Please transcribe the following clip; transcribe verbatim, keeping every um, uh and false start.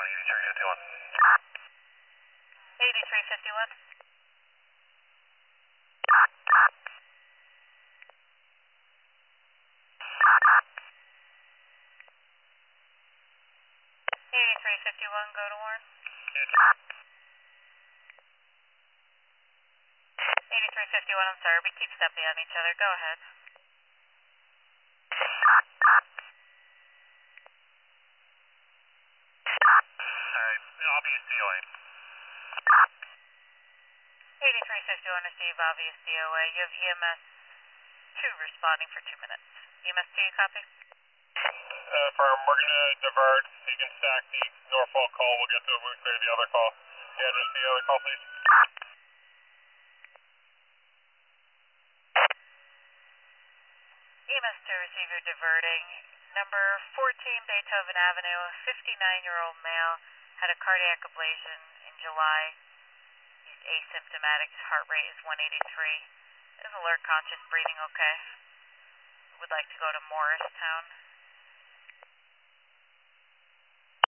eighty-three fifty-one. eighty-three fifty-one. eighty-three fifty-one, go to Warren. eighty-three fifty-one, I'm sorry, we keep stepping on each other. Go ahead. Alright, obvious D O A. eighty-three fifty-one, receive obvious D O A. You have E M S two responding for two minutes. E M S two, you copy? Uh, firm, we're going to divert. You can stack the Norfolk call. We'll get to it when we clear the other call. The address for the other call, please. E M S two, receive your diverting. Number fourteen Beethoven Avenue, a fifty-nine-year-old male had a cardiac ablation in July. He's asymptomatic. His heart rate is one eighty-three. Is alert, conscious, breathing okay. Would like to go to Morristown.